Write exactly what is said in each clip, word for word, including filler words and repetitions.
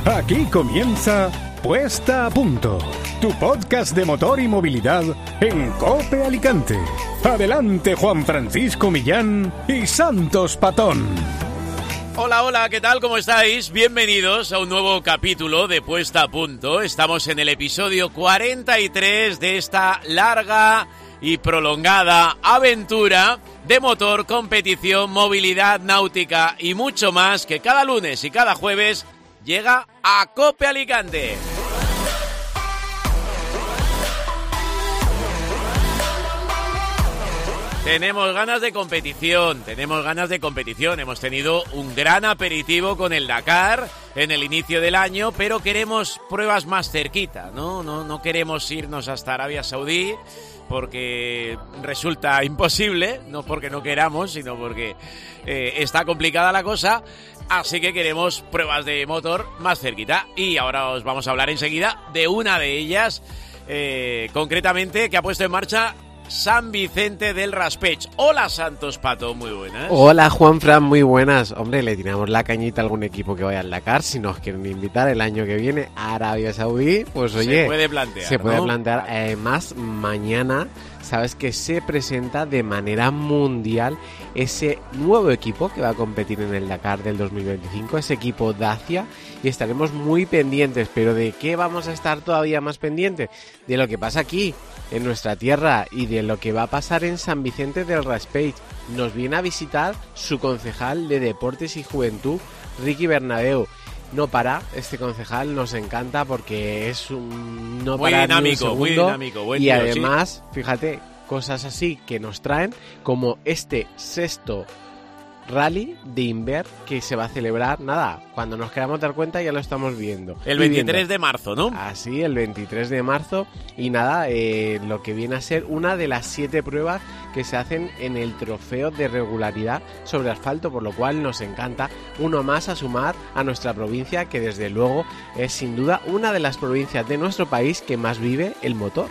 Aquí comienza Puesta a Punto, tu podcast de motor y movilidad en COPE Alicante. Adelante, Juan Francisco Millán y Santos Patón. Hola, hola, ¿qué tal? ¿Cómo estáis? Bienvenidos a un nuevo capítulo de Puesta a Punto. Estamos en el episodio cuarenta y tres de esta larga y prolongada aventura de motor, competición, movilidad náutica y mucho más que cada lunes y cada jueves llega a COPE Alicante. Tenemos ganas de competición, tenemos ganas de competición. Hemos tenido un gran aperitivo con el Dakar en el inicio del año, pero queremos pruebas más cerquita, ¿no? No, no queremos irnos hasta Arabia Saudí porque resulta imposible, no porque no queramos, sino porque eh, está complicada la cosa. Así que queremos pruebas de motor más cerquita. Y ahora os vamos a hablar enseguida de una de ellas, eh, concretamente, que ha puesto en marcha San Vicente del Raspeig. Hola, Santos Pato, muy buenas. Hola, Juanfran, muy buenas. Hombre, le tiramos la cañita a algún equipo que vaya al Dakar. Si nos quieren invitar el año que viene a Arabia Saudí, pues oye, se puede plantear, Se puede ¿no? plantear. Además, mañana, sabes que se presenta de manera mundial ese nuevo equipo que va a competir en el Dakar del dos mil veinticinco, ese equipo Dacia, y estaremos muy pendientes. Pero ¿de qué vamos a estar todavía más pendientes? De lo que pasa aquí, en nuestra tierra, y de lo que va a pasar en San Vicente del Raspeig. Nos viene a visitar su concejal de Deportes y Juventud, Ricky Bernabeu. No para, este concejal nos encanta porque es un no muy parar dinámico, ni un muy segundo, dinámico, buen y tío, además, sí. Fíjate, cosas así que nos traen, como este sexto rally de Inver que se va a celebrar, nada, cuando nos queramos dar cuenta ya lo estamos viendo. El veintitrés de marzo, ¿no? Así, el veintitrés de marzo, y nada, eh, lo que viene a ser una de las siete pruebas que se hacen en el trofeo de regularidad sobre asfalto, por lo cual nos encanta, uno más a sumar a nuestra provincia, que desde luego es sin duda una de las provincias de nuestro país que más vive el motor.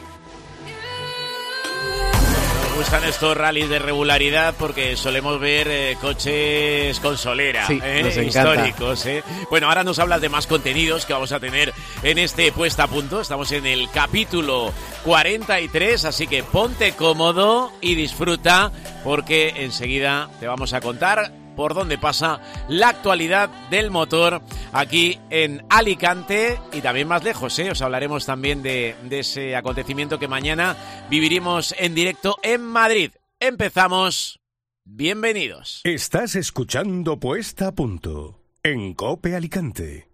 Me gustan estos rallies de regularidad porque solemos ver eh, coches con solera, sí, eh, nos encanta. históricos. Eh. Bueno, ahora nos hablas de más contenidos que vamos a tener en este Puesta a Punto. Estamos en el capítulo cuarenta y tres, así que ponte cómodo y disfruta, porque enseguida te vamos a contar por dónde pasa la actualidad del motor aquí en Alicante y también más lejos, ¿eh? Os hablaremos también de, de ese acontecimiento que mañana viviremos en directo en Madrid. Empezamos. Bienvenidos. Estás escuchando Puesta a Punto en COPE Alicante.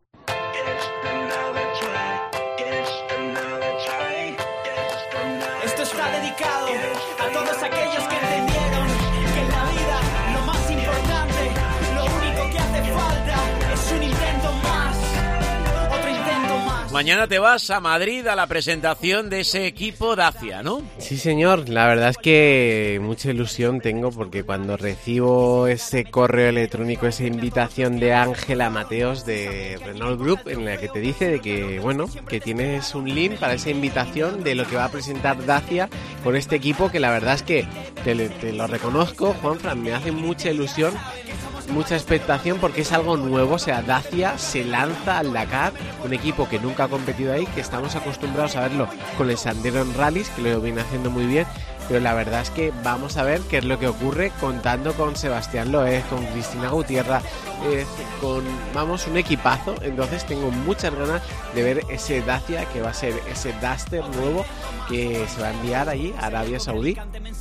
Esto está dedicado a todos aquellos que entendieron que en la vida lo más importante, lo único que hace falta es un intento más, otro intento más. Mañana te vas a Madrid a la presentación de ese equipo Dacia, ¿no? Sí, señor, la verdad es que mucha ilusión tengo, porque cuando recibo ese correo electrónico, esa invitación de Ángela Mateos de Renault Group, en la que te dice de que, bueno, que tienes un link para esa invitación de lo que va a presentar Dacia con este equipo, que la verdad es que te, te lo reconozco, Juanfran, me hace mucha ilusión, mucha expectación, porque es algo nuevo. O sea, Dacia se lanza al Dakar, un equipo que nunca ha competido ahí, que estamos acostumbrados a verlo con el Sandero en rallies, que lo viene haciendo muy bien, pero la verdad es que vamos a ver qué es lo que ocurre, contando con Sebastián Loez, con Cristina Gutiérrez, eh, con, vamos, un equipazo. Entonces tengo muchas ganas de ver ese Dacia, que va a ser ese Duster nuevo que se va a enviar allí a Arabia Saudí.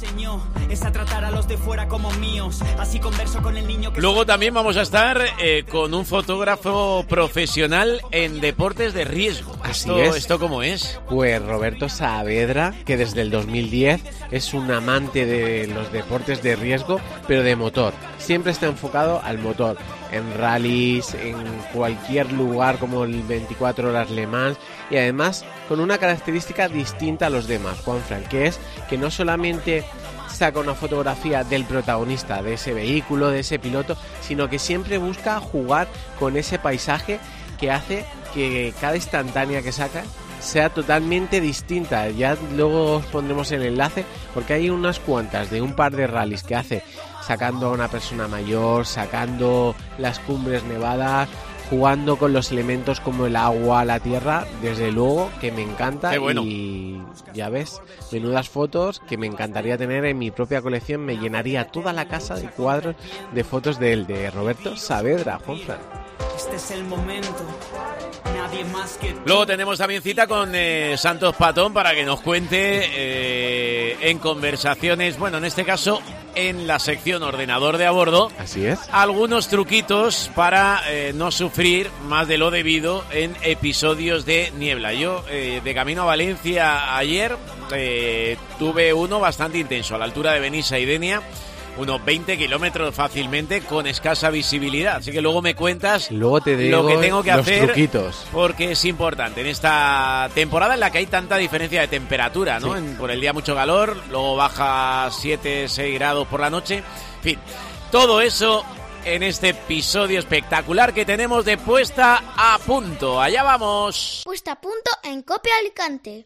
Luego también vamos a estar eh, con un fotógrafo profesional en deportes de riesgo. Así ¿Esto, es. ¿Esto cómo es? Pues Roberto Saavedra, que desde el dos mil diez es un amante de los deportes de riesgo, pero de motor. Siempre está enfocado al motor, en rallies, en cualquier lugar como el veinticuatro horas Le Mans, y además con una característica distinta a los demás, Juanfran, que es que no solamente saca una fotografía del protagonista, de ese vehículo, de ese piloto, sino que siempre busca jugar con ese paisaje, que hace que cada instantánea que saca sea totalmente distinta. Ya luego os pondremos el enlace, porque hay unas cuantas de un par de rallies que hace sacando a una persona mayor, sacando las cumbres nevadas, jugando con los elementos como el agua, la tierra, desde luego que me encanta. Qué bueno. Y ya ves, menudas fotos que me encantaría tener en mi propia colección. Me llenaría toda la casa de cuadros de fotos de él, de Roberto Saavedra, Juanfran. Este es el momento. Nadie más que tú. Luego tenemos también cita con eh, Santos Patón para que nos cuente eh, en conversaciones, bueno, en este caso en la sección ordenador de a bordo, Así es. algunos truquitos para eh, no sufrir más de lo debido en episodios de niebla. Yo, eh, de camino a Valencia ayer, eh, tuve uno bastante intenso, a la altura de Benissa y Denia, unos veinte kilómetros fácilmente, con escasa visibilidad. Así que luego me cuentas Luego te digo lo que tengo que los hacer, truquitos. porque es importante en esta temporada en la que hay tanta diferencia de temperatura, ¿no? Sí. En, por el día mucho calor, luego baja siete, seis grados por la noche. En fin, todo eso en este episodio espectacular que tenemos de Puesta a Punto. Allá vamos. Puesta a punto en Cope Alicante.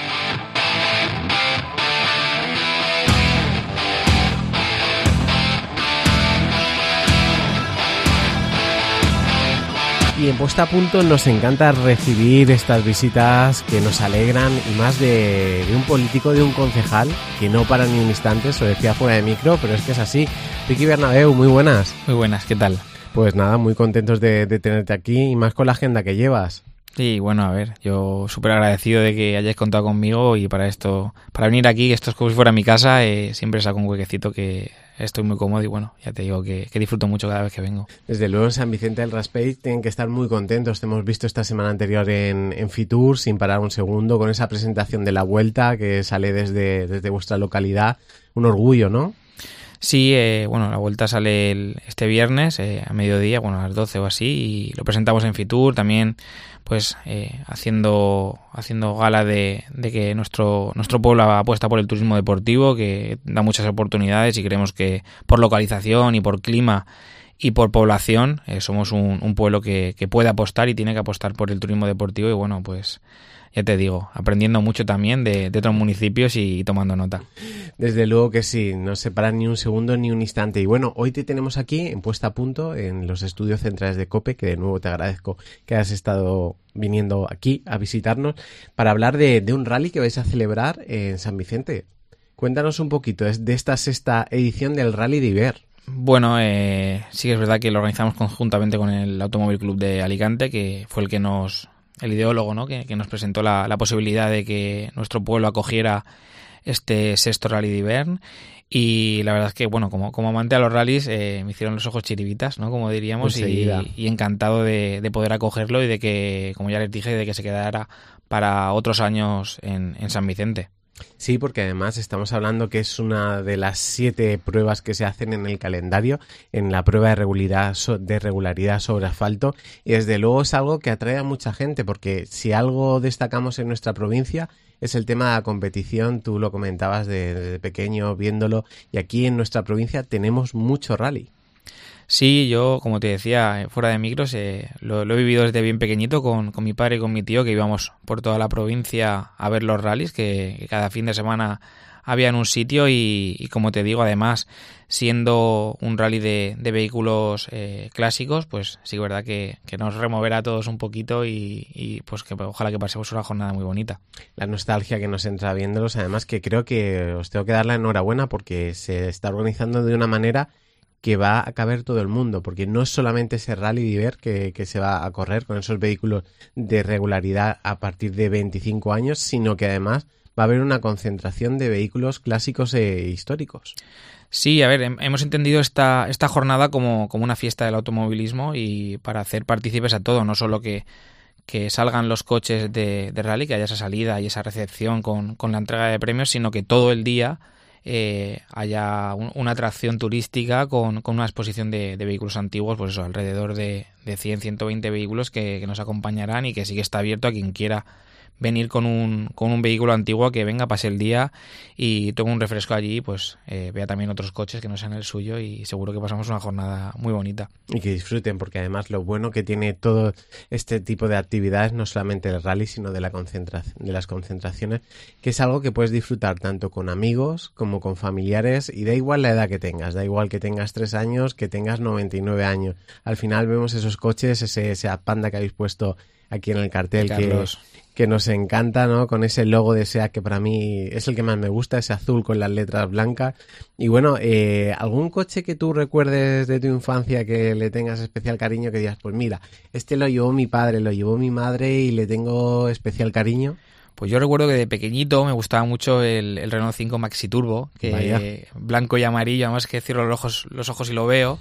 Y en Puesta a Punto nos encanta recibir estas visitas que nos alegran, y más de, de un político, de un concejal, que no para ni un instante, se lo decía fuera de micro, pero es que es así. Ricky Bernabeu, muy buenas. Muy buenas, ¿qué tal? Pues nada, muy contentos de, de tenerte aquí, y más con la agenda que llevas. Sí, bueno, a ver, yo súper agradecido de que hayáis contado conmigo, y para esto, para venir aquí, que esto es como si fuera mi casa, eh, siempre saco un huequecito que estoy muy cómodo y bueno, ya te digo que, que disfruto mucho cada vez que vengo. Desde luego en San Vicente del Raspeig tienen que estar muy contentos. Te hemos visto esta semana anterior en, en Fitur, sin parar un segundo, con esa presentación de la Vuelta que sale desde, desde vuestra localidad. Un orgullo, ¿no? Sí, eh, bueno, la Vuelta sale el, este viernes eh, a mediodía, bueno, a las doce o así, y lo presentamos en Fitur también, pues eh, haciendo haciendo gala de, de que nuestro nuestro pueblo apuesta por el turismo deportivo, que da muchas oportunidades, y creemos que por localización y por clima y por población eh, somos un, un pueblo que, que puede apostar y tiene que apostar por el turismo deportivo. Y bueno, pues ya te digo, aprendiendo mucho también de, de otros municipios y, y tomando nota. Desde luego que sí, no se para ni un segundo ni un instante. Y bueno, hoy te tenemos aquí en Puesta a Punto, en los estudios centrales de COPE, que de nuevo te agradezco que hayas estado viniendo aquí a visitarnos, para hablar de, de un rally que vais a celebrar en San Vicente. Cuéntanos un poquito de esta sexta edición del Rally de Iber. Bueno, eh, sí que es verdad que lo organizamos conjuntamente con el Automóvil Club de Alicante, que fue el que nos... el ideólogo, ¿no? que, que nos presentó la, la posibilidad de que nuestro pueblo acogiera este sexto Rally de Ivern. Y la verdad es que, bueno, como, como amante a los rallies, eh, me hicieron los ojos chiribitas, ¿no? Como diríamos, y, y encantado de, de poder acogerlo y de que, como ya les dije, de que se quedara para otros años en, en San Vicente. Sí, porque además estamos hablando que es una de las siete pruebas que se hacen en el calendario, en la prueba de regularidad, de regularidad sobre asfalto, y desde luego es algo que atrae a mucha gente, porque si algo destacamos en nuestra provincia es el tema de la competición. Tú lo comentabas desde de pequeño viéndolo, y aquí en nuestra provincia tenemos mucho rally. Sí, yo, como te decía, fuera de micros, eh, lo, lo he vivido desde bien pequeñito con, con mi padre y con mi tío, que íbamos por toda la provincia a ver los rallies, que, que cada fin de semana había en un sitio, y, y como te digo, además, siendo un rally de, de vehículos eh, clásicos, pues sí es verdad que, que nos removerá a todos un poquito, y, y pues que ojalá que pasemos una jornada muy bonita. La nostalgia que nos entra viéndolos, además que creo que os tengo que dar la enhorabuena, porque se está organizando de una manera que va a caber todo el mundo, porque no es solamente ese Rally de Iber que, que se va a correr con esos vehículos de regularidad a partir de veinticinco años, sino que además va a haber una concentración de vehículos clásicos e históricos. Sí, a ver, hemos entendido esta, esta jornada como, como una fiesta del automovilismo, y para hacer partícipes a todo, no solo que, que salgan los coches de, de rally, que haya esa salida y esa recepción con, con la entrega de premios, sino que todo el día Eh, haya un, una atracción turística con, con una exposición de, de vehículos antiguos, pues eso, alrededor de, de cien, ciento veinte vehículos que, que nos acompañarán, y que sí que está abierto a quien quiera venir con un, con un vehículo antiguo que venga, pase el día y tome un refresco allí, pues eh, vea también otros coches que no sean el suyo y seguro que pasamos una jornada muy bonita. Y que disfruten, porque además lo bueno que tiene todo este tipo de actividades, no solamente el rally, sino de, la concentración, de las concentraciones, que es algo que puedes disfrutar tanto con amigos como con familiares, y da igual la edad que tengas, da igual que tengas tres años, que tengas noventa y nueve años. Al final vemos esos coches, ese, ese Panda que habéis puesto aquí en el cartel, que, que nos encanta, ¿no? Con ese logo de SEAT que para mí es el que más me gusta, ese azul con las letras blancas. Y bueno, eh, ¿algún coche que tú recuerdes de tu infancia que le tengas especial cariño, que digas, pues mira, este lo llevó mi padre, lo llevó mi madre y le tengo especial cariño? Pues yo recuerdo que de pequeñito me gustaba mucho el, el Renault cinco Maxi Turbo, que Vaya. Blanco y amarillo, además que cierro los ojos, los ojos y lo veo.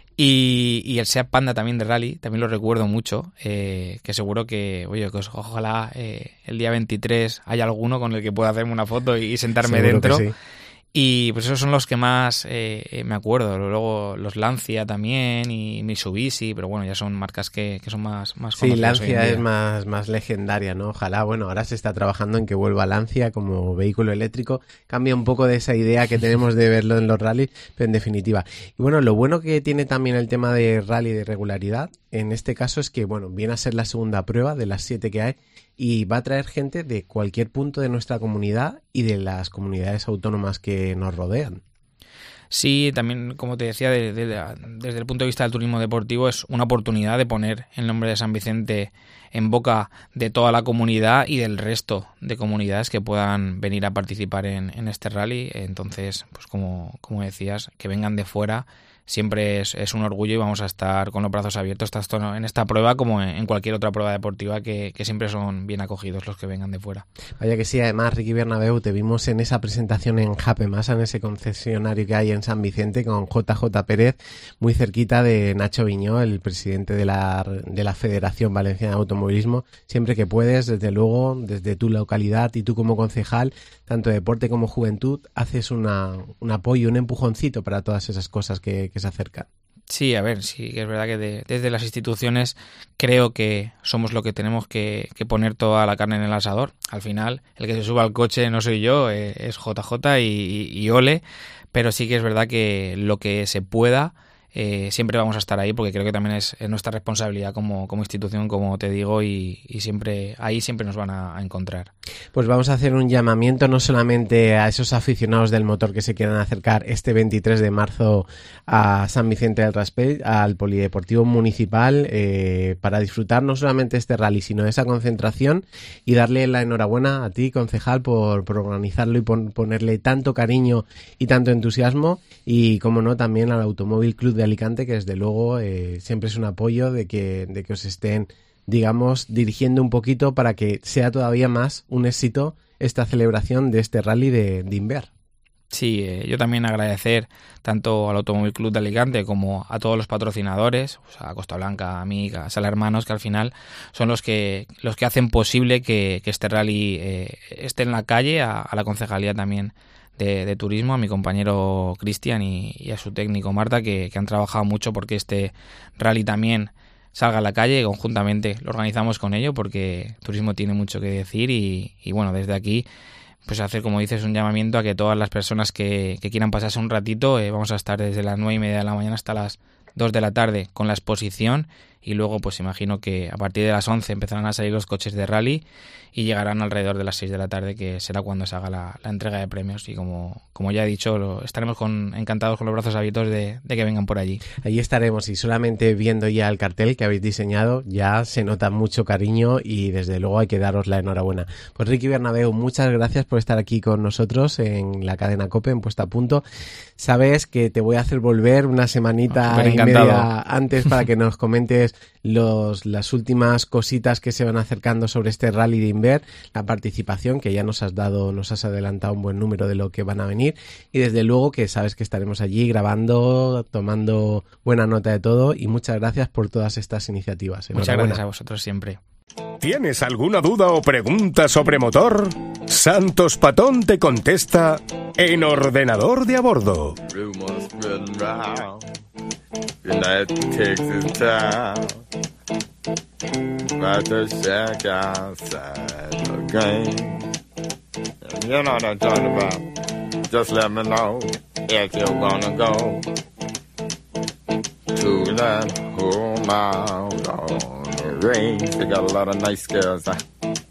Y, y el SEAT Panda también de rally, también lo recuerdo mucho, eh, que seguro que, oye, que ojalá eh, el día veintitrés haya alguno con el que pueda hacerme una foto y sentarme Seguro dentro. que sí. Y pues esos son los que más eh, me acuerdo. Luego los Lancia también y Mitsubishi, pero bueno, ya son marcas que, que son más, más Sí, conocidas hoy en Lancia día. es más, más legendaria, ¿no? Ojalá, bueno, ahora se está trabajando en que vuelva Lancia como vehículo eléctrico. Cambia un poco de esa idea que tenemos de verlo en los rallies, pero en definitiva. Y bueno, lo bueno que tiene también el tema de rally de regularidad, en este caso es que, bueno, viene a ser la segunda prueba de las siete que hay y va a traer gente de cualquier punto de nuestra comunidad y de las comunidades autónomas que nos rodean. Sí, también, como te decía, de, de, de, desde el punto de vista del turismo deportivo es una oportunidad de poner el nombre de San Vicente en boca de toda la comunidad y del resto de comunidades que puedan venir a participar en, en este rally. Entonces, pues como, como decías, que vengan de fuera siempre es, es un orgullo y vamos a estar con los brazos abiertos tanto en esta prueba como en, en cualquier otra prueba deportiva que, que siempre son bien acogidos los que vengan de fuera. Vaya que sí, además Ricky Bernabeu, te vimos en esa presentación en Japemasa, en ese concesionario que hay en San Vicente con J J Pérez, muy cerquita de Nacho Viñó, el presidente de la, de la Federación Valenciana de Automovilismo. Siempre que puedes, desde luego, desde tu localidad y tú como concejal, tanto deporte como juventud, haces una, un apoyo, un empujoncito para todas esas cosas que, que se acercan. Sí, a ver, sí, es verdad que de, desde las instituciones creo que somos lo que tenemos que, que poner toda la carne en el asador. Al final, el que se suba al coche no soy yo, eh, es J J y, y, y Ole, pero sí que es verdad que lo que se pueda, eh, siempre vamos a estar ahí, porque creo que también es, es nuestra responsabilidad como, como institución, como te digo, y, y siempre ahí siempre nos van a, a encontrar. Pues vamos a hacer un llamamiento no solamente a esos aficionados del motor que se quieran acercar este veintitrés de marzo a San Vicente del Raspell, al Polideportivo Municipal, eh, para disfrutar no solamente de este rally, sino de esa concentración, y darle la enhorabuena a ti, concejal, por, por organizarlo y por ponerle tanto cariño y tanto entusiasmo, y como no, también al Automóvil Club de Alicante, que desde luego eh, siempre es un apoyo de que, de que os estén, digamos, dirigiendo un poquito para que sea todavía más un éxito esta celebración de este rally de, de Inver. Sí, eh, yo también agradecer tanto al Automóvil Club de Alicante como a todos los patrocinadores, o sea, a Costa Blanca, a mí, a Sala Hermanos, que al final son los que los que hacen posible que, que este rally eh, esté en la calle, a, a la concejalía también de, de turismo, a mi compañero Cristian y, y a su técnico Marta, que, que han trabajado mucho porque este rally también salga a la calle, y conjuntamente lo organizamos con ello, porque turismo tiene mucho que decir y, y bueno, desde aquí pues hacer, como dices, un llamamiento a que todas las personas que, que quieran pasarse un ratito, eh, vamos a estar desde las nueve y media de la mañana hasta las dos de la tarde con la exposición, y luego pues imagino que a partir de las once empezarán a salir los coches de rally y llegarán alrededor de las seis de la tarde, que será cuando se haga la, la entrega de premios, y como, como ya he dicho, lo, estaremos con, encantados con los brazos abiertos de, de que vengan por allí. Allí estaremos, y solamente viendo ya el cartel que habéis diseñado ya se nota mucho cariño, y desde luego hay que daros la enhorabuena. Pues Ricky Bernabeu, muchas gracias por estar aquí con nosotros en la cadena COPE, en Puesta a Punto. Sabes que te voy a hacer volver una semanita oh, y media antes para que nos comentes los, las últimas cositas que se van acercando sobre este rally de Inver, la participación, que ya nos has dado, nos has adelantado un buen número de lo que van a venir, y desde luego que sabes que estaremos allí grabando, tomando buena nota de todo, y muchas gracias por todas estas iniciativas. Muchas gracias a vosotros siempre. ¿Tienes alguna duda o pregunta sobre motor? Santos Patón te contesta en Ordenador de a Bordo. Rumors spreading round in that Texas town. Got to check outside the game. You know what I'm talking about. Just let me know if you're gonna go to that whole mile on the range. They got a lot of nice girls. Huh?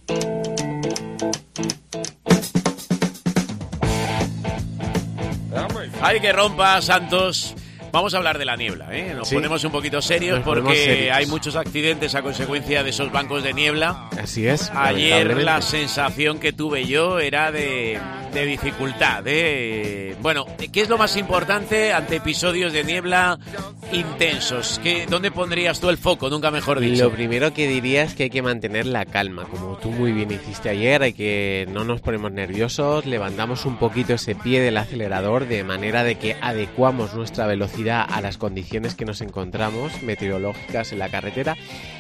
Ay, que rompa, Santos. Vamos a hablar de la niebla, ¿eh? Nos sí. ponemos un poquito serios Nos porque serios. hay muchos accidentes a consecuencia de esos bancos de niebla. Así es. Ayer la sensación que tuve yo era de, de dificultad, ¿eh? Bueno, ¿qué es lo más importante ante episodios de niebla intensos? ¿Qué, ¿Dónde pondrías tú el foco? Nunca mejor dicho. Lo primero que diría es que hay que mantener la calma, como tú muy bien hiciste ayer, hay que no nos ponemos nerviosos, levantamos un poquito ese pie del acelerador de manera de que adecuamos nuestra velocidad a las condiciones que nos encontramos meteorológicas en la carretera.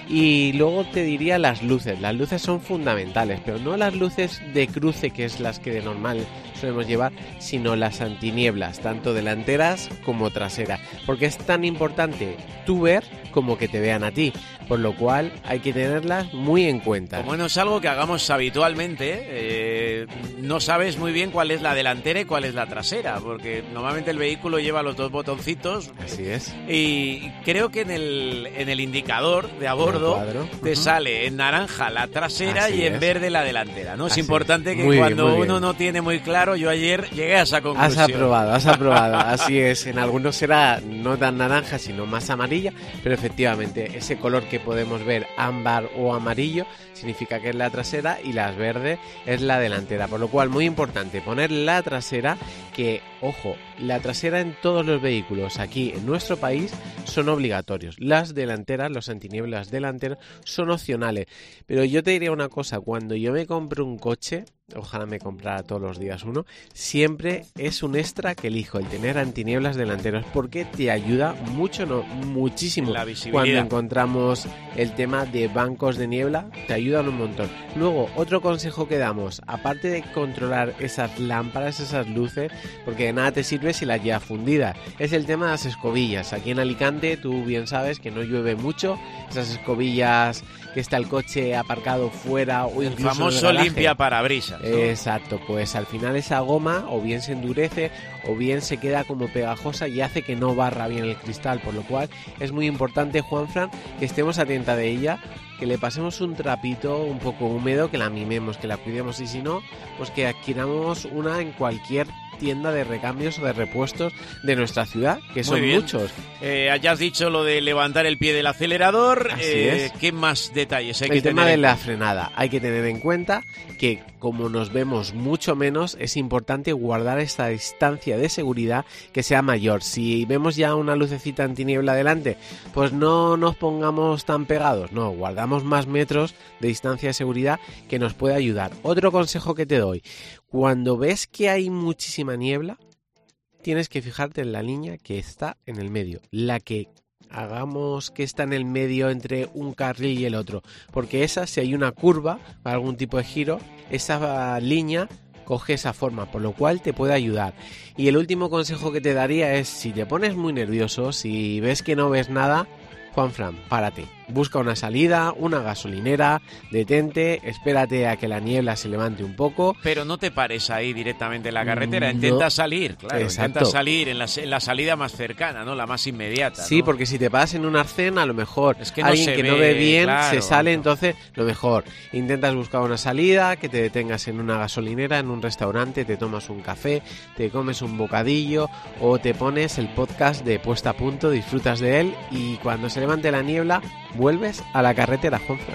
Y luego te diría las luces. Las luces son fundamentales, pero no las luces de cruce, que es las que de normal solemos llevar, sino las antinieblas, tanto delanteras como traseras, porque es tan importante tú ver como que te vean a ti, por lo cual hay que tenerlas muy en cuenta. Como no es algo que hagamos habitualmente, eh, no sabes muy bien cuál es la delantera y cuál es la trasera, porque normalmente el vehículo lleva los dos botoncitos. Así es. Y creo que en el, en el indicador de a bordo te uh-huh. sale en naranja la trasera Así y en es. verde la delantera, ¿no? Es Así importante que muy cuando bien, uno bien. no tiene muy claro, yo ayer llegué a esa conclusión. Has aprobado, has aprobado. Así es, en algunos será no tan naranja, sino más amarilla, pero efectivamente ese color que podemos ver, ámbar o amarillo, significa que es la trasera y las verdes es la delantera, por lo cual muy importante poner la trasera, que, ojo, la trasera en todos los vehículos aquí en nuestro país son obligatorios, las delanteras, los antinieblas delanteros son opcionales, pero yo te diría una cosa, cuando yo me compro un coche, ojalá me comprara todos los días uno, siempre es un extra que elijo el tener antinieblas delanteros, porque te ayuda mucho, no, muchísimo. La visibilidad. Cuando encontramos el tema de bancos de niebla, te ayudan un montón. Luego, otro consejo que damos, aparte de controlar esas lámparas, esas luces, porque de nada te sirve si las llevas fundidas, es el tema de las escobillas. Aquí en Alicante, tú bien sabes que no llueve mucho, esas escobillas que está el coche aparcado fuera o el incluso famoso en el limpia parabrisas, ¿no? Exacto, pues al final esa goma o bien se endurece o bien se queda como pegajosa y hace que no barra bien el cristal, por lo cual es muy importante, Juanfran, que estemos atenta de ella, que le pasemos un trapito un poco húmedo, que la mimemos, que la cuidemos, y si no, pues que adquiramos una en cualquier tienda de recambios o de repuestos de nuestra ciudad, que son muchos. Eh, ya has dicho lo de levantar el pie del acelerador. Así eh, es. ¿Qué más detalles hay el que tener? El tema de en... la frenada. Hay que tener en cuenta que, como nos vemos mucho menos, es importante guardar esta distancia de seguridad que sea mayor. Si vemos ya una lucecita antiniebla delante, pues no nos pongamos tan pegados. No, guardamos más metros de distancia de seguridad, que nos puede ayudar. Otro consejo que te doy: cuando ves que hay muchísima niebla, tienes que fijarte en la línea que está en el medio, la que hagamos que está en el medio entre un carril y el otro, porque esa, si hay una curva, algún tipo de giro, esa línea coge esa forma, por lo cual te puede ayudar. Y el último consejo que te daría es, si te pones muy nervioso, si ves que no ves nada, Juanfran, párate, busca una salida, una gasolinera, detente, espérate a que la niebla se levante un poco. Pero no te pares ahí directamente en la carretera, no. Intenta salir, claro, Exacto. intenta salir en la, en la salida más cercana, ¿no? La más inmediata, Sí, ¿no? Porque si te paras en un arcén, a lo mejor es que no alguien se que ve, no ve bien claro, se sale, no. Entonces lo mejor, intentas buscar una salida, que te detengas en una gasolinera, en un restaurante, te tomas un café, te comes un bocadillo o te pones el podcast de Puesta a Punto, disfrutas de él y cuando se levante la niebla vuelves a la carretera, Juanfran.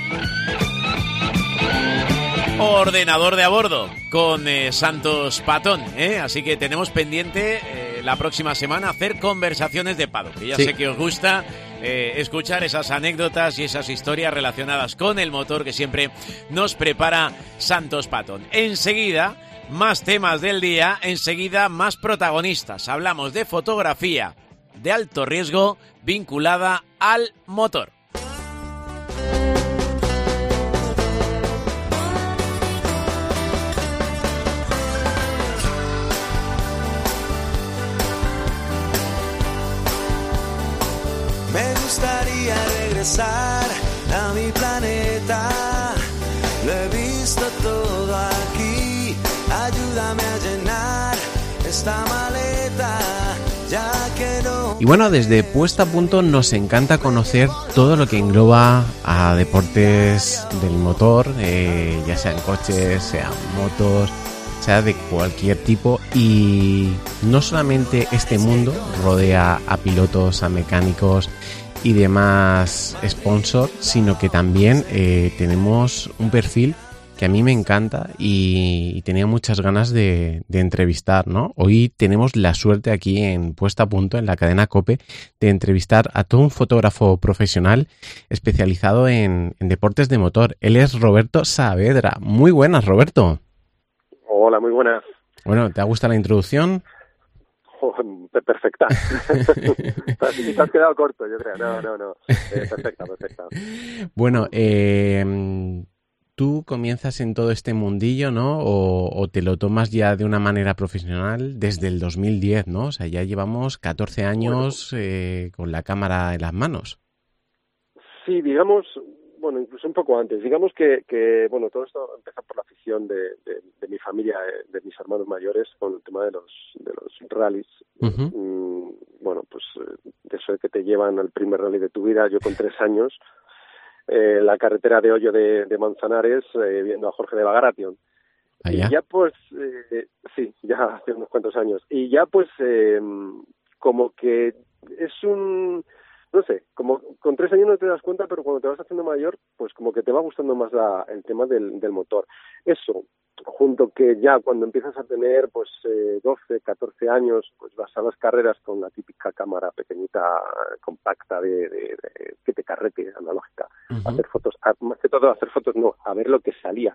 Ordenador de a bordo con eh, Santos Patón, ¿eh? Así que tenemos pendiente eh, la próxima semana hacer conversaciones de paddock, que ya sí. sé que os gusta eh, escuchar esas anécdotas y esas historias relacionadas con el motor que siempre nos prepara Santos Patón. Enseguida, más temas del día, enseguida más protagonistas. Hablamos de fotografía de alto riesgo vinculada al motor. Me gustaría regresar a mi planeta. Lo he visto todo aquí, ayúdame a llenar esta maleta, ya que no... Y bueno, desde Puesta a Punto nos encanta conocer todo lo que engloba a deportes del motor, eh, ya sean coches, sean motos, sea de cualquier tipo, y no solamente este mundo rodea a pilotos, a mecánicos y demás sponsors, sino que también eh, tenemos un perfil que a mí me encanta y, y tenía muchas ganas de, de entrevistar, ¿no? Hoy tenemos la suerte aquí en Puesta a Punto, en la cadena COPE, de entrevistar a todo un fotógrafo profesional especializado en, en deportes de motor. Él es Roberto Saavedra. Muy buenas, Roberto. Hola, muy buenas. Bueno, ¿te ha gustado la introducción? Oh, perfecta. Y te has quedado corto, yo creo. No, no, no. Eh, perfecta, perfecta. Bueno, eh, tú comienzas en todo este mundillo, ¿no? O, o te lo tomas ya de una manera profesional desde el dos mil diez, ¿no? O sea, ya llevamos catorce años eh, con la cámara en las manos. Sí, digamos... Bueno, incluso un poco antes. Digamos que, que bueno, todo esto empezó por la afición de, de, de mi familia, de mis hermanos mayores, con el tema de los de los rallies. Uh-huh. Mm, bueno, pues de eso de que te llevan al primer rally de tu vida. Yo con tres años, eh, la carretera de Hoyo de, de Manzanares, eh, viendo a Jorge de Bagration. ¿Allá? Y ya pues, eh, sí, ya hace unos cuantos años. Y ya pues, eh, como que es un... No sé, como con tres años no te das cuenta, pero cuando te vas haciendo mayor, pues como que te va gustando más la, el tema del, del motor. Eso, junto que ya cuando empiezas a tener pues eh, doce, catorce años, pues vas a las carreras con la típica cámara pequeñita, compacta, de, de, de que te carrete, analógica, uh-huh. hacer fotos, a, más que todo hacer fotos no, a ver lo que salía.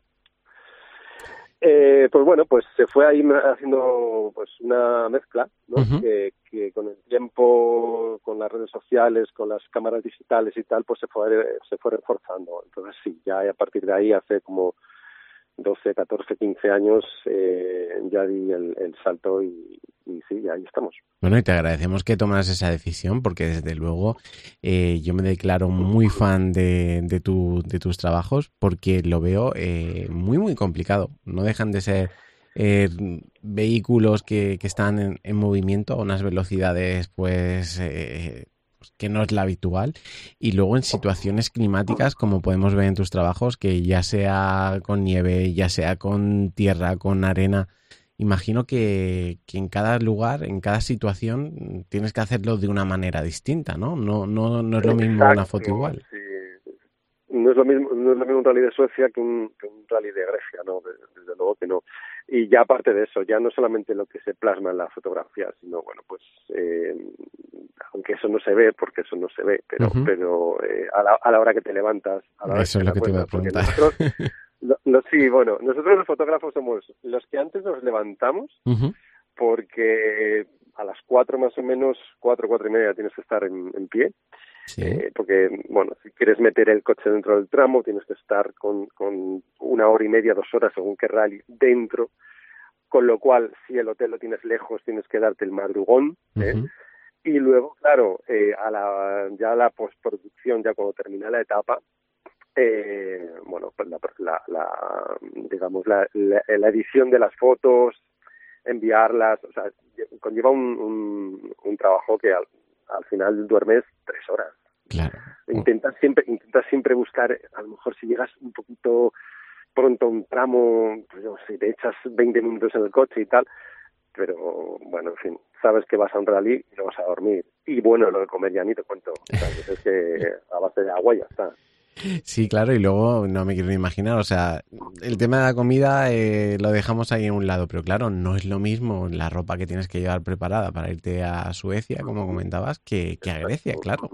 Eh, pues bueno, pues se fue ahí haciendo pues una mezcla, ¿no? Uh-huh. que, que con el tiempo, con las redes sociales, con las cámaras digitales y tal, pues se fue se fue reforzando. Entonces sí, ya a partir de ahí, hace como doce, catorce, quince años, eh, ya di el, el salto y, y sí, ahí estamos. Bueno, y te agradecemos que tomas esa decisión, porque desde luego eh, yo me declaro muy fan de, de, tu, de tus trabajos, porque lo veo eh, muy, muy complicado. No dejan de ser eh, vehículos que, que están en, en movimiento a unas velocidades pues eh, que no es la habitual, y luego en situaciones climáticas, como podemos ver en tus trabajos, que ya sea con nieve, ya sea con tierra, con arena, imagino que, que en cada lugar, en cada situación, tienes que hacerlo de una manera distinta, ¿no? No, no, no es lo mismo Exacto, una foto igual. Sí. No es lo mismo, no es lo mismo un rally de Suecia que un, que un rally de Grecia, ¿no? Desde, desde luego que no. Y ya aparte de eso, ya no solamente lo que se plasma en la fotografía, sino, bueno, pues, eh, aunque eso no se ve, porque eso no se ve, pero, uh-huh. pero eh, a, la, a la hora que te levantas, a la hora eso que es lo que te iba a preguntar. Nosotros, lo, lo, sí, bueno, nosotros los fotógrafos somos los que antes nos levantamos, uh-huh. porque a las cuatro más o menos, cuatro, cuatro y media tienes que estar en, en pie. Sí. Eh, porque, bueno, si quieres meter el coche dentro del tramo, tienes que estar con, con una hora y media, dos horas, según qué rally, dentro, con lo cual, si el hotel lo tienes lejos, tienes que darte el madrugón, ¿eh? Uh-huh. Y luego, claro, eh, a la, ya la postproducción, ya cuando termina la etapa, eh, bueno, pues la, la, la digamos, la, la, la edición de las fotos, enviarlas, o sea, conlleva un, un, un trabajo que al, al final duermes tres horas. Claro. Intentas siempre, intentas siempre buscar, a lo mejor si llegas un poquito pronto a un tramo, pues no sé, te echas veinte minutos en el coche y tal, pero bueno, en fin, sabes que vas a un rally y no vas a dormir. Y bueno, lo de comer ya ni te cuento, o sea, es que a base de agua ya está. Sí, claro, y luego no me quiero ni imaginar, o sea, el tema de la comida eh, lo dejamos ahí en un lado, pero claro, no es lo mismo la ropa que tienes que llevar preparada para irte a Suecia, como comentabas, que, que a Grecia, claro.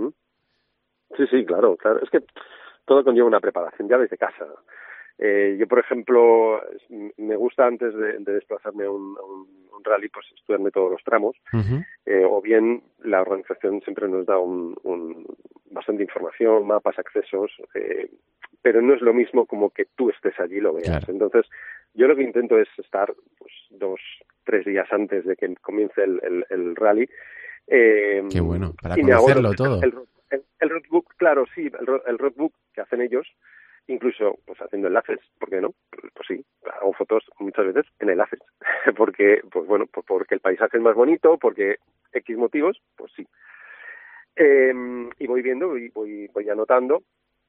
Sí, sí, claro, claro, es que todo conlleva una preparación ya desde casa. Eh, yo, por ejemplo, me gusta antes de, de desplazarme a un, a un, un rally, pues estudiarme todos los tramos, uh-huh. eh, o bien la organización siempre nos da un, un bastante información, mapas, accesos, eh, pero no es lo mismo como que tú estés allí y lo veas. Claro. Entonces, yo lo que intento es estar pues dos, tres días antes de que comience el, el, el rally. Eh, Qué bueno, para conocerlo todo. El, el, el roadbook, claro, sí, el, el roadbook que hacen ellos, incluso pues haciendo enlaces, ¿por qué no? Pues, pues sí, hago fotos muchas veces en enlaces, porque, pues bueno, pues porque el paisaje es más bonito, porque X motivos, pues sí. Eh, y voy viendo, y voy, voy anotando,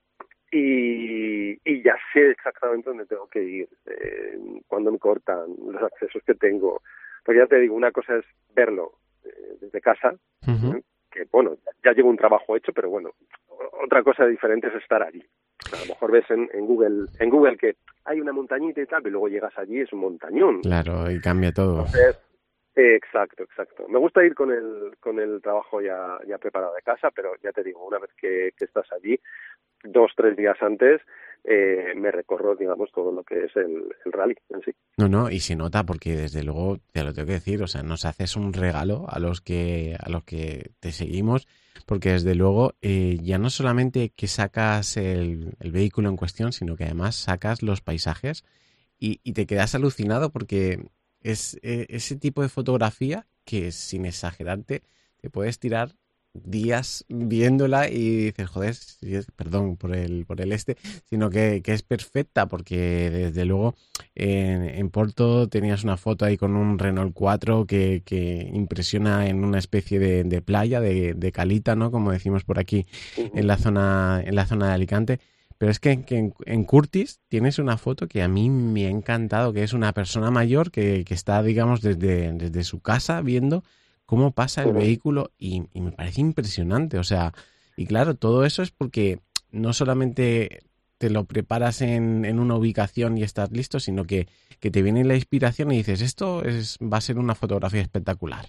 y, y ya sé exactamente dónde tengo que ir, eh, cuándo me cortan, los accesos que tengo. Porque ya te digo, una cosa es verlo eh, desde casa, Uh-huh. ¿eh? Que bueno, ya llevo un trabajo hecho, pero bueno, otra cosa diferente es estar allí. A lo mejor ves en, en Google en Google que hay una montañita y tal, y luego llegas allí, es un montañón. Claro, y cambia todo. Entonces, eh, exacto, exacto. Me gusta ir con el con el trabajo ya ya preparado de casa, pero ya te digo, una vez que, que estás allí, dos, tres días antes, eh, me recorro, digamos, todo lo que es el, el rally en sí. No, no, y se nota porque desde luego, te lo tengo que decir, o sea, nos haces un regalo a los que a los que te seguimos, porque desde luego eh, ya no solamente que sacas el, el vehículo en cuestión, sino que además sacas los paisajes y, y te quedas alucinado porque es eh, ese tipo de fotografía que, sin exagerarte, te puedes tirar días viéndola y dices, joder, si es- perdón por el por el este, sino que, que es perfecta porque desde luego en, en Porto tenías una foto ahí con un Renault cuatro que, que impresiona en una especie de, de playa, de, de calita, ¿no? Como decimos por aquí en la zona en la zona de Alicante. Pero es que, que en, en Curtis tienes una foto que a mí me ha encantado, que es una persona mayor que, que está, digamos, desde, desde su casa viendo cómo pasa el Ujú. vehículo y, y me parece impresionante. O sea, y claro, todo eso es porque no solamente te lo preparas en, en una ubicación y estás listo, sino que, que te viene la inspiración y dices, esto es, va a ser una fotografía espectacular.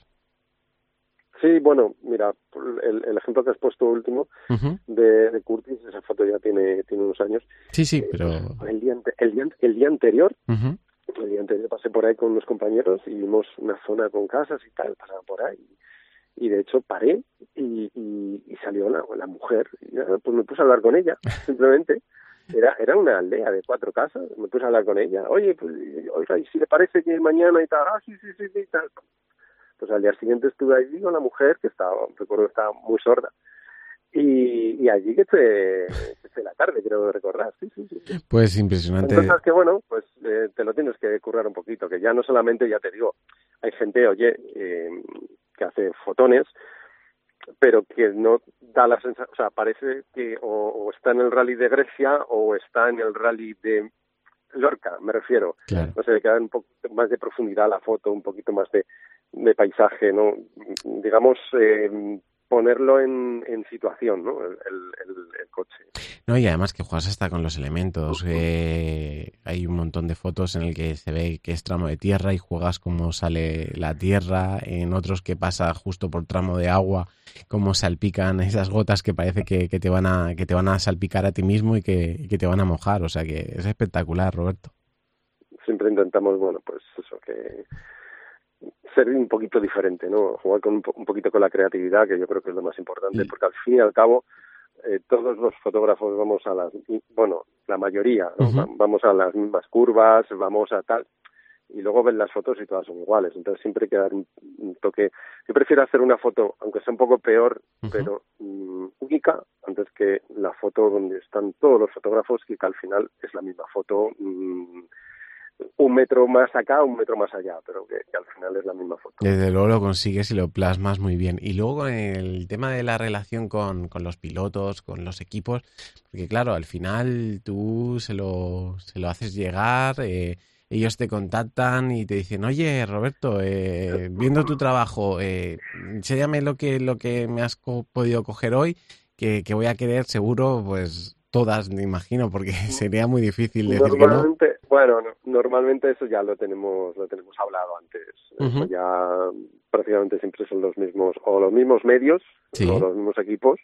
Sí, bueno, mira, el, el ejemplo que has puesto último Ujú. de, de Curtis, esa foto ya tiene tiene unos años. Sí, sí, pero... El día, ante- el día, el día anterior, Ujú. el día anterior pasé por ahí con unos compañeros y vimos una zona con casas y tal, pasaba por ahí. Y de hecho paré y, y, y salió la, la mujer. Y nada, pues me puse a hablar con ella, simplemente. Era era una aldea de cuatro casas, me puse a hablar con ella. Oye, pues, oiga, ¿y si le parece que mañana y tal? Ah, sí, sí, sí, sí, y tal. Pues al día siguiente estuve allí con la mujer, que estaba, recuerdo que estaba muy sorda. Y, y allí que se, que se la tarde, creo recordar. Sí, sí, sí. sí. Pues impresionante. Son cosas que, bueno, pues eh, te lo tienes que currar un poquito, que ya no solamente, ya te digo, hay gente, oye, eh, que hace fotones, pero que no da la sensación, o sea, parece que o, o está en el rally de Grecia o está en el rally de Lorca, me refiero. Claro. No sé, le queda un poco más de profundidad a la foto, un poquito más de, de paisaje, ¿no? Digamos, eh, ponerlo en, en situación, ¿no? El, el, el coche. No, y además que juegas hasta con los elementos. Eh, hay un montón de fotos en el que se ve que es tramo de tierra y juegas cómo sale la tierra, en otros que pasa justo por tramo de agua, cómo salpican esas gotas que parece que, que te van a que te van a salpicar a ti mismo y que, y que te van a mojar. O sea que es espectacular, Roberto. Siempre intentamos, bueno, pues eso, que ser un poquito diferente, ¿no? Jugar con un, po- un poquito con la creatividad, que yo creo que es lo más importante, Sí. porque al fin y al cabo eh, todos los fotógrafos vamos a las, bueno, la mayoría, ¿no? Ujú. Va- vamos a las mismas curvas, vamos a tal, y luego ven las fotos y todas son iguales, entonces siempre hay que dar un, un toque. Yo prefiero hacer una foto, aunque sea un poco peor, Ujú. pero mm, única, antes que la foto donde están todos los fotógrafos, y que al final es la misma foto, mm, un metro más acá, un metro más allá, pero que, que al final es la misma foto. Desde luego lo consigues y lo plasmas muy bien. Y luego con el tema de la relación con, con los pilotos, con los equipos, porque claro, al final tú se lo, se lo haces llegar, eh, ellos te contactan y te dicen, oye, Roberto, eh, viendo tu trabajo, eh, enséñame lo que, lo que me has co- podido coger hoy, que, que voy a querer seguro, pues todas, me imagino, porque sería muy difícil decir que no. Normalmente, bueno, no, normalmente eso ya lo tenemos, lo tenemos hablado antes. Eso Ujú. ya prácticamente siempre son los mismos, o los mismos medios, Sí. o los mismos equipos.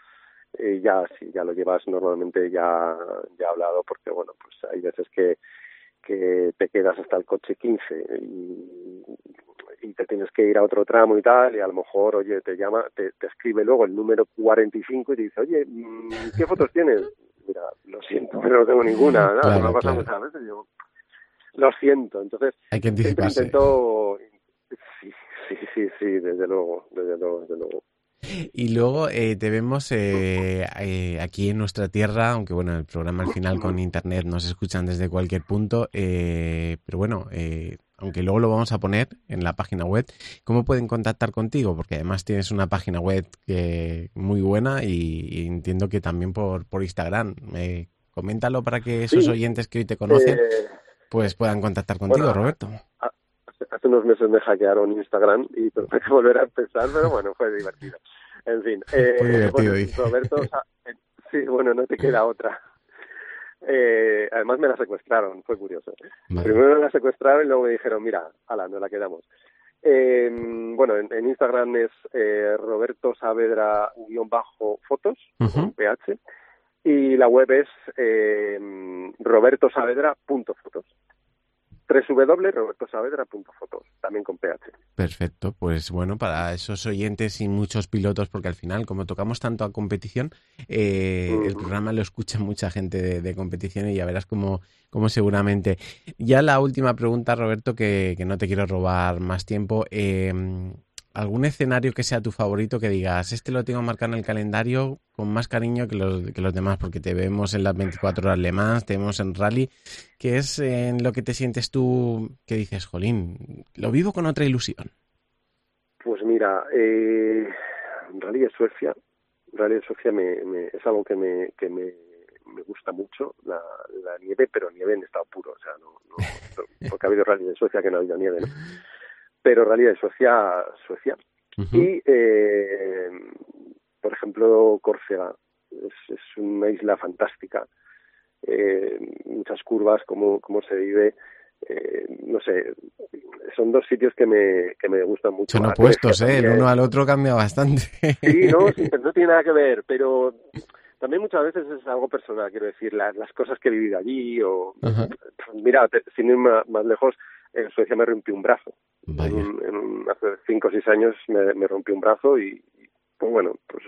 Y ya, sí, ya lo llevas normalmente ya, ya hablado, porque bueno, pues hay veces que, que te quedas hasta el coche quince y, y te tienes que ir a otro tramo y tal, y a lo mejor, oye, te llama, te, te escribe luego el número cuarenta y cinco y te dice, oye, ¿qué fotos tienes? Mira, lo siento, pero no tengo ninguna, nada, Claro, me ha pasado claro. muchas veces, yo, lo siento, entonces Hay que siempre anticiparse. intento, sí, sí, sí, sí, desde luego, desde luego, desde luego. Y luego eh, te vemos eh, eh, aquí en nuestra tierra, aunque bueno, el programa al final con internet nos escuchan desde cualquier punto, eh, pero bueno, eh, aunque luego lo vamos a poner en la página web, ¿cómo pueden contactar contigo? Porque además tienes una página web que muy buena y, y entiendo que también por, por Instagram. Eh, coméntalo para que esos sí. oyentes que hoy te conocen Eh, pues puedan contactar contigo, bueno, Roberto. Hace, hace unos meses me hackearon Instagram y tuve que volver a empezar, pero bueno, fue divertido. En fin, eh, Fue divertido, bueno, dice. Roberto, o sea, eh, sí, bueno, no te queda otra. Eh, además me la secuestraron, fue curioso. Vale. Primero me la secuestraron y luego me dijeron, mira, ala, no la quedamos. Eh, bueno, en, en Instagram es eh, Roberto Saavedra guión bajo fotos, Uh-huh. con P H, y la web es eh, roberto saavedra punto fotos. doble u doble u doble u punto roberto saavedra punto fotos, también con P H. Perfecto, pues bueno, para esos oyentes y muchos pilotos, porque al final, como tocamos tanto a competición, eh, uh-huh. el programa lo escucha mucha gente de, de competición y ya verás cómo, cómo seguramente. Ya la última pregunta, Roberto, que, que no te quiero robar más tiempo. Eh, ¿Algún escenario que sea tu favorito que digas, este lo tengo marcado en el calendario con más cariño que los, que los demás, porque te vemos en las veinticuatro horas Le Mans, te vemos en Rally, que es en lo que te sientes tú, que dices, jolín, lo vivo con otra ilusión? Pues mira, eh, Rally de Suecia, Rally de Suecia me, me, es algo que me, que me, me gusta mucho, la, la nieve, pero nieve en estado puro, o sea, no, no porque ha habido Rally de Suecia que no ha habido nieve, ¿no? Pero Rally de Suecia, Suecia. Uh-huh. Y, eh, por ejemplo, Córcega es, es una isla fantástica. Eh, muchas curvas, cómo, cómo se vive. Eh, no sé, son dos sitios que me, que me gustan mucho. Son opuestos, ¿eh? El uno al otro cambia bastante. Sí, no, sí, no tiene nada que ver, pero también muchas veces es algo personal, quiero decir, las, las cosas que he vivido allí. O uh-huh. Mira, te, sin ir más, más lejos, en Suecia me rompí un brazo. En, un, en un, hace cinco o seis años me, me rompí un brazo y, y pues bueno, pues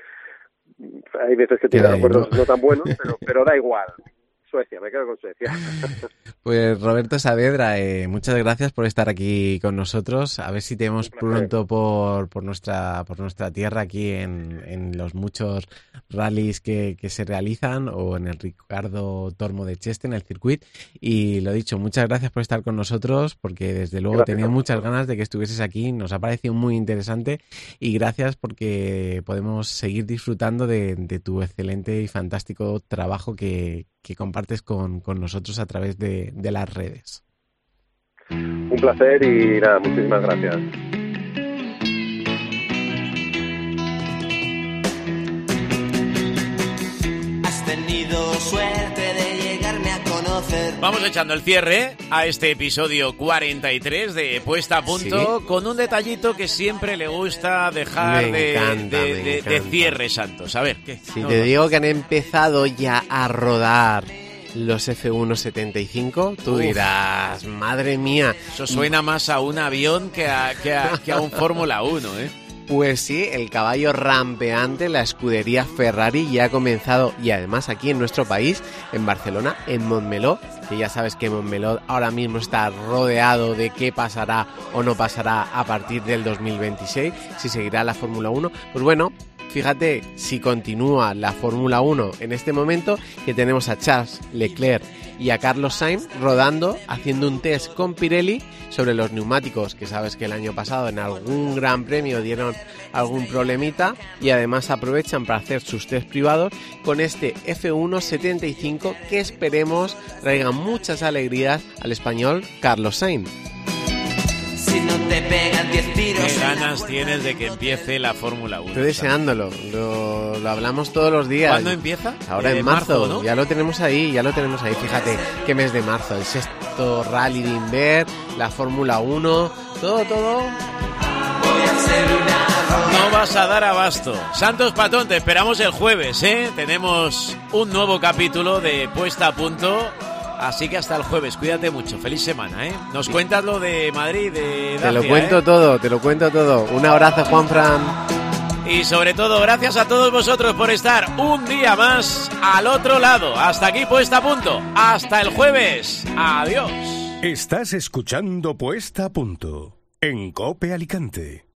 eh, hay veces que tiene recuerdos no? no tan buenos, pero, pero da igual. Suecia, me quedo con Suecia. Pues Roberto Saavedra, eh, muchas gracias por estar aquí con nosotros. A ver si te vemos pronto por, por nuestra por nuestra tierra aquí en, en los muchos rallies que, que se realizan o en el Ricardo Tormo de Cheste, en el circuito. Y lo dicho, muchas gracias por estar con nosotros, porque desde luego gracias. Tenía muchas ganas de que estuvieses aquí. Nos ha parecido muy interesante y gracias porque podemos seguir disfrutando de, de tu excelente y fantástico trabajo que que compartes con, con nosotros a través de, de las redes. Un placer y nada, muchísimas gracias. Has tenido suerte de llegarme a conocer. Vamos echando el cierre a este episodio cuarenta y tres de Puesta a Punto, ¿sí? Con un detallito que siempre le gusta dejar me de, encanta, de, de, de cierre, Santos. A ver, ¿qué? Si no, te no. digo que han empezado ya a rodar los F uno setenta y cinco, tú Uf. dirás, madre mía. Eso suena más a un avión que a, que a, que a un Fórmula uno, ¿eh? Pues sí, el caballo rampeante, la escudería Ferrari ya ha comenzado, y además aquí en nuestro país, en Barcelona, en Montmeló, que ya sabes que Montmeló ahora mismo está rodeado de qué pasará o no pasará a partir del dos mil veintiséis, si seguirá la Fórmula uno. Pues bueno, fíjate si continúa la Fórmula uno en este momento, que tenemos a Charles Leclerc y a Carlos Sainz rodando, haciendo un test con Pirelli sobre los neumáticos, que sabes que el año pasado en algún gran premio dieron algún problemita, y además aprovechan para hacer sus test privados con este F uno setenta y cinco que esperemos traiga muchas alegrías al español Carlos Sainz. Si no te pegan diez tiros. Qué ganas tienes de que empiece la Fórmula uno. Estoy deseándolo, lo, lo hablamos todos los días. ¿Cuándo empieza? Ahora eh, en marzo, marzo, ¿no? Ya lo tenemos ahí, ya lo tenemos ahí. Fíjate, qué mes de marzo, el sexto Rally de Inver, la Fórmula uno, todo, todo. Voy a hacer una... No vas a dar abasto. Santos Patón, te esperamos el jueves, ¿eh? Tenemos un nuevo capítulo de Puesta a Punto. Así que hasta el jueves, cuídate mucho, feliz semana, ¿eh? Nos cuentas lo de Madrid, de Dacia, Te lo cuento ¿eh? todo, te lo cuento todo. Un abrazo, Juanfran. Y sobre todo, gracias a todos vosotros por estar un día más al otro lado. Hasta aquí Puesta a Punto. Hasta el jueves. Adiós. Estás escuchando Puesta a Punto en COPE Alicante.